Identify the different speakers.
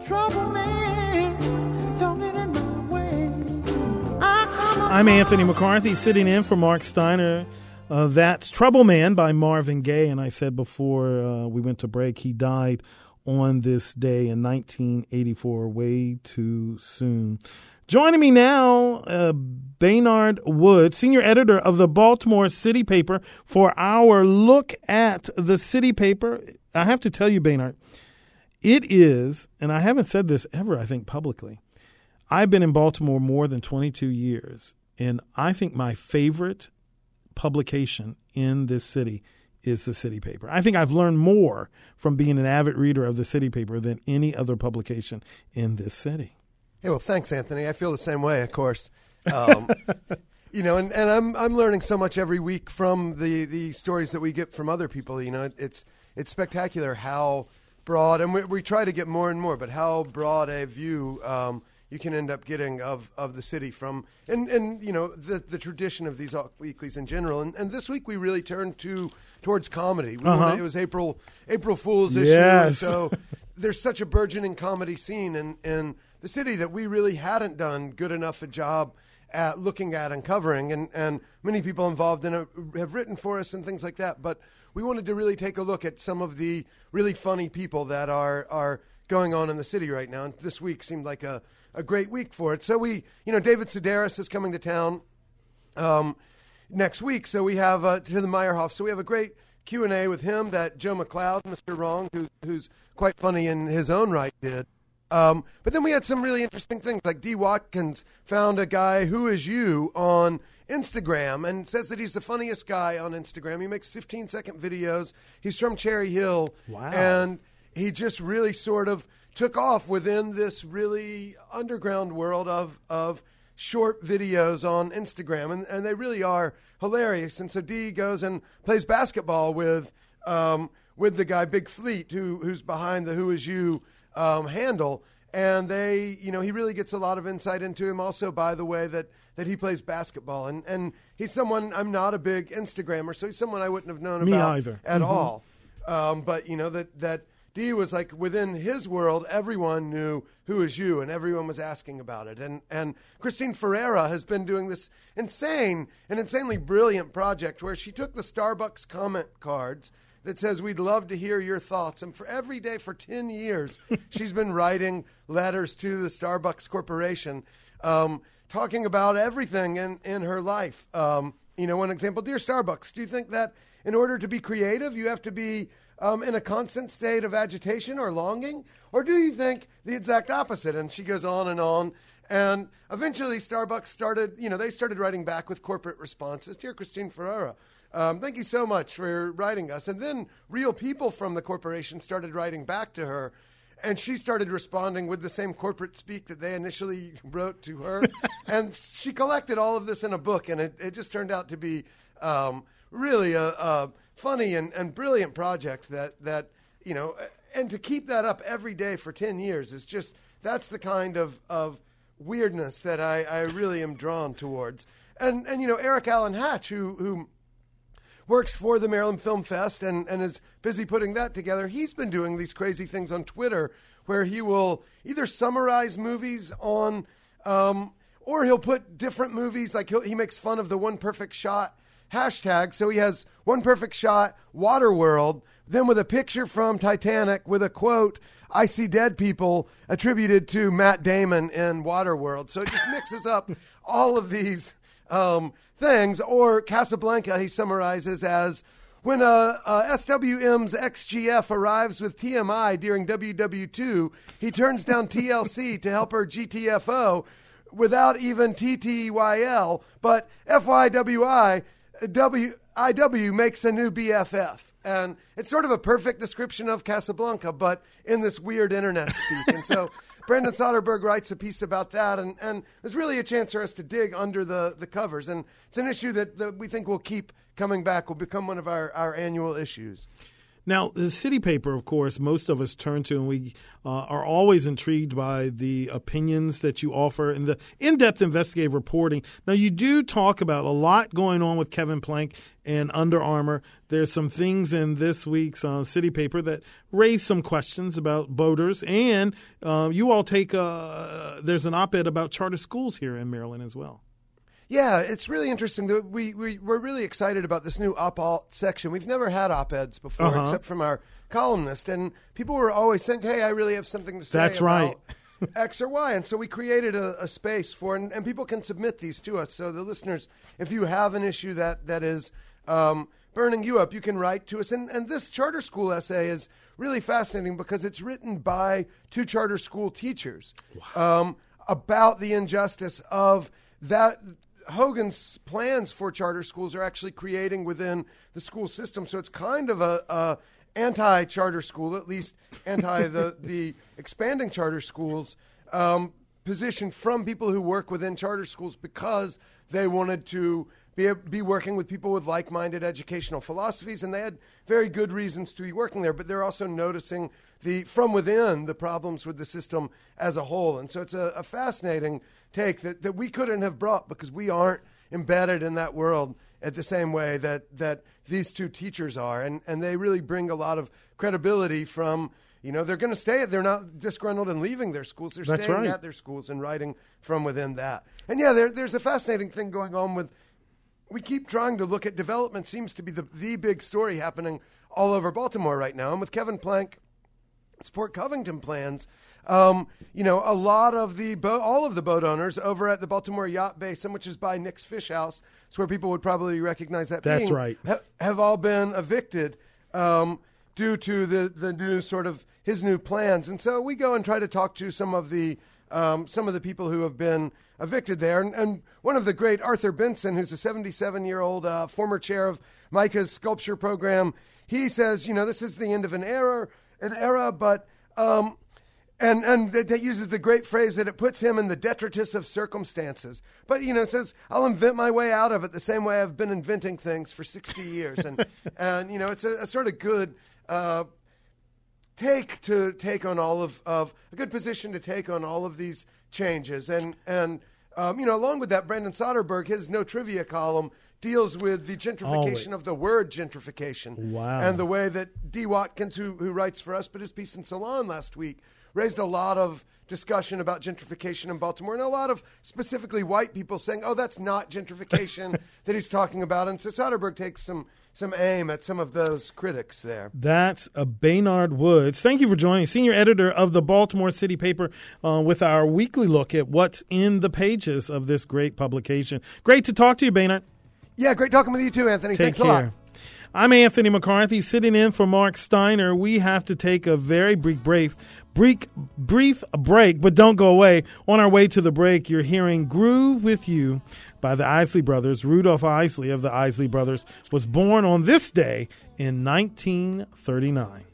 Speaker 1: Trouble man, don't get in my way.
Speaker 2: I'm Anthony McCarthy, sitting in for Mark Steiner. That's Trouble Man by Marvin Gaye. And I said before we went to break, he died on this day in 1984, way too soon. Joining me now, Baynard Wood, senior editor of the Baltimore City Paper, for our look at the City Paper. I have to tell you, Baynard, it is, and I haven't said this ever, I think, publicly. I've been in Baltimore more than 22 years, and I think my favorite publication in this city is the City Paper. I think I've learned more from being an avid reader of the City Paper than any other publication in this city.
Speaker 3: Hey, well, thanks, Anthony. I feel the same way, of course. And I'm learning so much every week from the stories that we get from other people. You know, it's spectacular how broad, and we try to get more and more, but how broad a view you can end up getting of the city from, and you know, the tradition of these weeklies in general. And this week we really turned towards comedy. It was April Fool's issue, and so there's such a burgeoning comedy scene in the city that we really hadn't done good enough a job at looking at and covering, and many people involved in it have written for us and things like that. But we wanted to really take a look at some of the really funny people that are going on in the city right now. And this week seemed like a great week for it. So David Sedaris is coming to town next week. So we have to the Meyerhoff. So we have a great Q&A with him that Joe McLeod, Mr. Wrong, who's quite funny in his own right, did. But then we had some really interesting things, like D. Watkins found a guy, Who Is You, on Instagram and says that he's the funniest guy on Instagram. He makes 15-second videos. He's from Cherry Hill. Wow. And he just really sort of took off within this really underground world of short videos on Instagram. And they really are hilarious. And so D goes and plays basketball with the guy, Big Fleet, who's behind the Who Is You handle, and he really gets a lot of insight into him also, by the way, that he plays basketball, and he's someone, I'm not a big Instagrammer, so he's someone I wouldn't have known about at all. But that D was like, within his world, everyone knew Who Is You, and everyone was asking about it. And Christine Ferreira has been doing this insanely brilliant project where she took the Starbucks comment cards that says, we'd love to hear your thoughts. And for every day for 10 years, she's been writing letters to the Starbucks Corporation, talking about everything in her life. One example, Dear Starbucks, do you think that in order to be creative, you have to be in a constant state of agitation or longing? Or do you think the exact opposite? And she goes on. And eventually Starbucks started writing back with corporate responses. Dear Christine Ferreira, thank you so much for writing us. And then real people from the corporation started writing back to her, and she started responding with the same corporate speak that they initially wrote to her. And she collected all of this in a book, and it just turned out to be really a funny and brilliant project that and to keep that up every day for 10 years is just, that's the kind of weirdness that I really am drawn towards. And Eric Allen Hatch, who works for the Maryland Film Fest and is busy putting that together. He's been doing these crazy things on Twitter where he will either summarize movies on, or he'll put different movies, like he makes fun of the One Perfect Shot hashtag. So he has One Perfect Shot, Waterworld, then with a picture from Titanic with a quote, I see dead people, attributed to Matt Damon in Waterworld. So it just mixes up all of these things. Or Casablanca, he summarizes as, when SWM's XGF arrives with TMI during WW2, he turns down TLC to help her GTFO without even TTYL, but FYWI, IW makes a new BFF. And it's sort of a perfect description of Casablanca, but in this weird internet speak. And so Brandon Soderberg writes a piece about that, and there's really a chance for us to dig under the covers. And it's an issue that we think will keep coming back, will become one of our annual issues.
Speaker 2: Now, the city paper, of course, most of us turn to, and we are always intrigued by the opinions that you offer and the in-depth investigative reporting. Now, you do talk about a lot going on with Kevin Plank and Under Armour. There's some things in this week's city paper that raise some questions about voters, and you all take there's an op-ed about charter schools here in Maryland as well.
Speaker 3: Yeah, it's really interesting. We're really excited about this new op-alt section. We've never had op-eds before, except from our columnist. And people were always saying, hey, I really have something to say
Speaker 2: That's
Speaker 3: about
Speaker 2: right.
Speaker 3: X or Y. And so we created a space for, and people can submit these to us. So the listeners, if you have an issue that is burning you up, you can write to us. And this charter school essay is really fascinating because it's written by two charter school teachers about the injustice of that. Hogan's plans for charter schools are actually creating within the school system. So it's kind of a anti-charter school, at least anti the expanding charter schools position from people who work within charter schools because they wanted to be working with people with like-minded educational philosophies, and they had very good reasons to be working there, but they're also noticing from within the problems with the system as a whole. And so it's a fascinating take that we couldn't have brought because we aren't embedded in that world at the same way that these two teachers are. And they really bring a lot of credibility from, they're going to stay. They're not disgruntled and leaving their schools. They're
Speaker 2: That's
Speaker 3: staying
Speaker 2: right.
Speaker 3: at their schools and writing from within that. And yeah, there's a fascinating thing going on with, we keep trying to look at development. Seems to be the big story happening all over Baltimore right now. And with Kevin Plank, Port Covington plans, a lot of all of the boat owners over at the Baltimore Yacht Basin, which is by Nick's Fish House, it's where people would probably recognize that.
Speaker 2: That's right.
Speaker 3: Have all been evicted due to the new sort of his new plans. And so we go and try to talk to some of the people who have been evicted there. And one of the great, Arthur Benson, who's a 77-year-old former chair of Micah's sculpture program, he says, this is the end of an era, but and that uses the great phrase that it puts him in the detritus of circumstances. But, it says, I'll invent my way out of it the same way I've been inventing things for 60 years. And it's a sort of good take on all of a good position to take on all of these changes. And along with that, Brandon Soderberg, his No Trivia column deals with the gentrification of the word gentrification.
Speaker 2: Wow.
Speaker 3: And the way that Dee Watkins, who writes for us, but his piece in Salon last week, raised a lot of discussion about gentrification in Baltimore, and a lot of specifically white people saying, oh, that's not gentrification that he's talking about. And so Soderberg takes some aim at some of those critics there.
Speaker 2: That's Baynard Woods. Thank you for joining, senior editor of the Baltimore City Paper, with our weekly look at what's in the pages of this great publication. Great to talk to you, Baynard.
Speaker 3: Yeah, great talking with you too, Anthony.
Speaker 2: Take
Speaker 3: Thanks
Speaker 2: care.
Speaker 3: a lot.
Speaker 2: I'm Anthony McCarthy, sitting in for Mark Steiner. We have to take a very brief break, but don't go away. On our way to the break, you're hearing Groove With You by the Isley Brothers. Rudolph Isley of the Isley Brothers was born on this day in 1939.